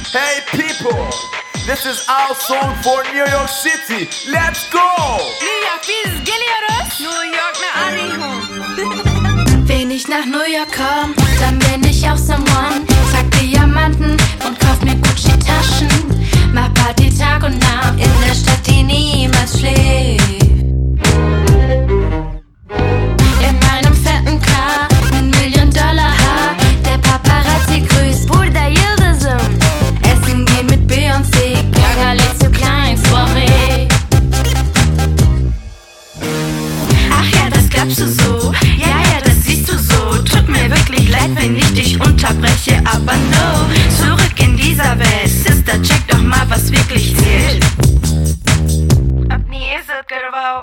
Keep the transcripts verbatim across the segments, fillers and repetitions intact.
Hey people, this is our song for New York City. Let's go! New York, biz geliyoruz. New York ne arıyorum. Wenn ich nach New York komm, dann bin ich auch someone. Trag Diamanten und kauf mir Gucci-Taschen. Mach Party Tag und Nacht in der Stadt, die niemals schläft. In meinem fetten Car, ein Million-Dollar-Haar. Der Paparazzi grüßt, Bruder Yıldızım. Essen gehen mit Beyoncé, Gaga lädt zu klein, Soiree. Ach ja, das glaubst du so, ja, ja, das siehst du so. Tut mir wirklich leid, wenn ich dich unterbreche, aber no. Zurück in dieser Welt, Sister, check doch mal, was wirklich zählt. Ab nie ist es gewau.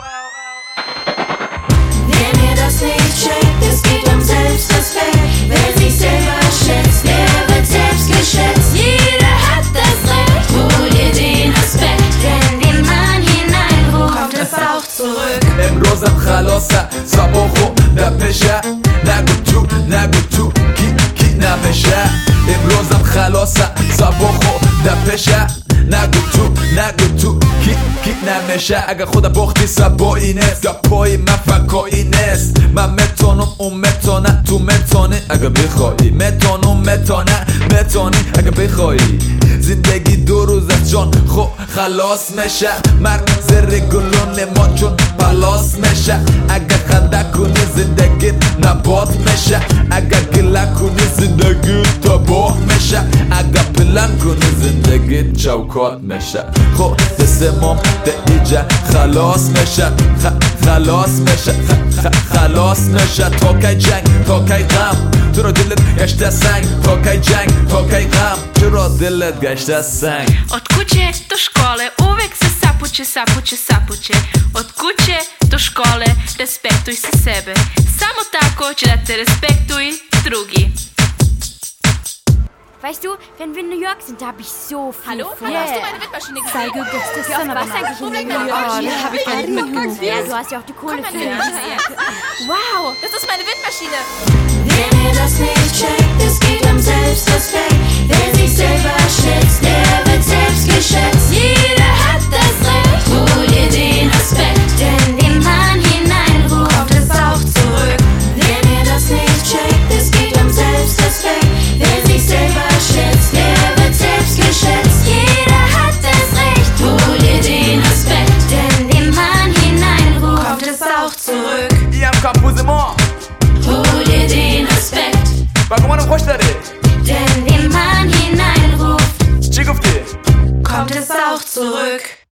Wer mir das nicht checkt, es geht um Selbstrespekt. Wer sich selber schätzt, der wird selbst geschätzt. Jeder hat das Recht, hol dir den Aspekt, denn den Mann hineinruft, kommt es auch zurück. امروزم خلاصه صباح و نمیشه نگو تو نگو تو کی کی نمیشه امروزم خلاصه صباح و نمیشه نگو تو نگو تو کی کی نمیشه اگه خدا بختی سبایی نیست یا پای من فکایی نیست من میتونم اون میتونه تو میتونی اگه بخوایی میتونم میتونه میتونی اگه بخوایی زندگی دو روز از جان خو خلاص میشه مغز رگلون ما چون پلاس میشه اگه خنده کنی زندگی نبات میشه اگه گله کنی زندگی تباه میشه اگه پلن کنی زندگی چوکات میشه خو دستمام ده ایجا خلاص میشه خلاص میشه خلاص میشه تا کی جنگ تا کی غم چرا دلت گشته سنگ تا کی جنگ تا کی غم چرا دلت گشته سنگ Od kuće do škole uvek se sapuće, sapuće, sapuće. Od kuće do škole respektuj se sebe. Samo tako će da te respektuj drugi. Weißt du, wenn wir in New York sind, da hab ich so viel Hallo? vor. Hast du meine Windmaschine gesehen? Sei gegrüßt, das ist dann aber Was eigentlich in nicht. New York? Oh, Ja, das hab ich gar nicht mitgenommen. Ja, du hast ja auch die Kohle Meine für. Windmaschine. Wow. Das ist meine Windmaschine. Wer mir das nicht checkt, es geht um Selbstrespekt. Wer sich selber schätzt, der wird selbst geschätzt. Jeder hat das Recht, hol dir den Aspekt, denn den Mann hineinruft, kommt es auch zurück. Wer mir das nicht checkt, es geht um Selbstrespekt. Wer sich selber schätzt, der wird selbst geschätzt. Jeder hat das Recht, hol dir den Aspekt, denn den Mann hineinruft, kommt es auch zurück. ای هم کامپوز ما Hol dir den Aspekt, بگو منو خوش داری denn den Mann hineinruft, چی گفتی؟ kommt es auch zurück.